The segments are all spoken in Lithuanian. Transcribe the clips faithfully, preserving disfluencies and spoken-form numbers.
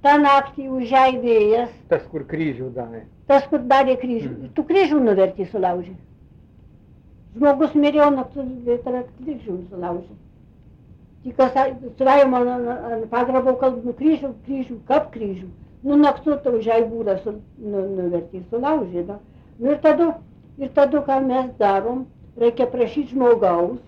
tą naktį užžai vėjas. Tas, kur kryžių darė. Tas, kur darė kryžių. Mm. Tu kryžių nuvertį sulaužė. Žmogus mirėjo naktų, tai kryžių sulaužė. Tik suvajom ant pagrabo kalbų kryžių, kryžių, kap kryžių. Nu, naktų tu užžai būdą su, nu, nuvertį sulaužė. Da. Nu, ir tada, ir tada, ką mes darom, reikia prašyti žmogaus.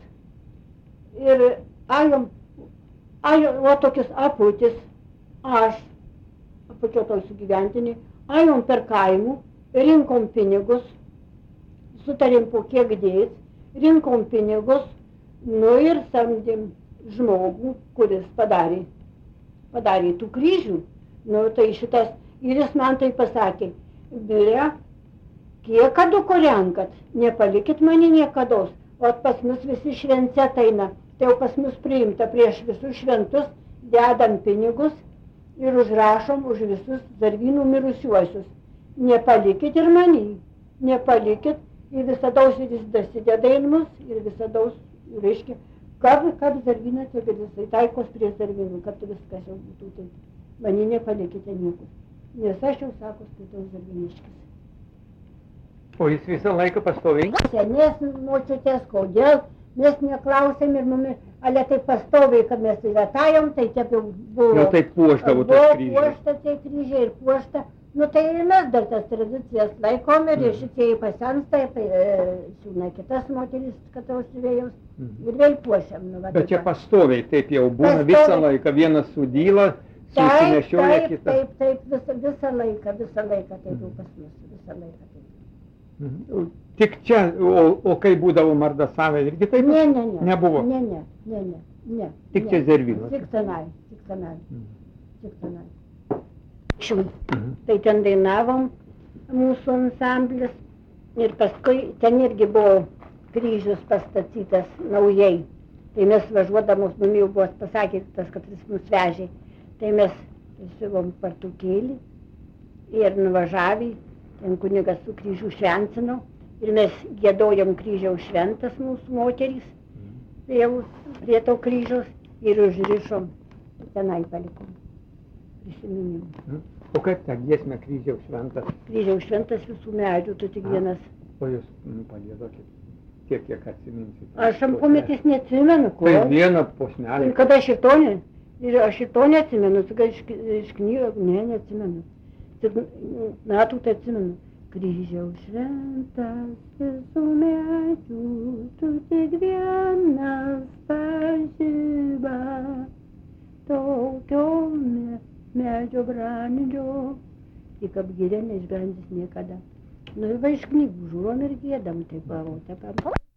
Ir ajom, ajom, o tokius aputis, aš, apučio toj sugyventinį, ajom per kaimų, rinkom pinigus, sutarėm po kiek dėt, rinkom pinigus, nu ir samdėm žmogų, kuris padarė, padarė tų kryžių. Nu tai šitas, ir jis man tai pasakė, biure, kiek kadukų renkat, nepalikit mane niekados, o pas mus visi švencet eina, tai jau pas mus priimta prieš visus šventus, dedam pinigus ir užrašom už visus Zarvynų mirusiuosius. Nepalikit ir manį, nepalikit, ir visadaus ir jis dasideda į mus, ir visadaus, reiškia, kaip, kaip Zarvynas, ir jisai taikos prie Zarvynų, kad viskas jau būtų taip. Mani nepalikite niekur, nes aš jau sako, skaitau Zarvyniškis. O jis visą laiką pastoviai? Senės močiutės, kodėl, mes neklausėm ir mumi, ale taip pastoviai, kad mes įratajom, tai taip jau buvo. Jau taip puoštavo tas kryžiai. Buvo puošta tai kryžiai ir puošta. Nu tai ir mes dar tas tradicijas laikom ir mm. šitie pasensta, tai e, siūna kitas moteris, kad ausivėjus mm. ir vėl puošiam. Nu, va, bet čia taip, pastoviai, taip jau būna pastoviai. Visą laiką, vienas sudyla, susinešioja kitą. Taip, taip, taip, visą, visą laiką, visą laiką taip jau pas mus, visą laiką taip. Mm. Tik čia, o, o kai būdavo Mardasavė, irgi taip ne, ne, ne. nebuvo? Ne, ne, ne, ne, ne. Tik ne. čia Zarvynas? Tik tenai, tik tenai, mm. tik tenai. Mhm. Tai ten dainavom mūsų ansamblis ir paskui ten irgi buvo kryžius pastatytas naujai. Tai mes važiuodamos, mum jau buvo pasakė tas, kad jis mus vežė. Tai mes siuvom partukėlį ir nuvažiavę, ten kunigas su kryžių švencino ir mes giedojom kryžiaus šventas mūsų moterys, vėl prie to kryžiaus ir užrišom, tenai palikom. Hmm. O kaip ta giesmė kryžiaus šventas? Kryžiaus šventas visų medžių, tu tik vienas. O jūs mm, padėdokit, tiek, kiek atsiminsit. Aš ampometės neatsimenu, ko? Tai vieną posmelį. Kad aš ir to, ne, ir aš ir to neatsimenu, tik iš, iš knygų, ne, neatsimenu. Tik metų tai atsimenu. Kryžiaus šventas visų medžių, tu tik vienas pažyba, tokio me. Medžio brandžio, tik apgirė neišbrandys niekada. Nu ir va iš knygų žiūrom ir giedam, taip va, taip va.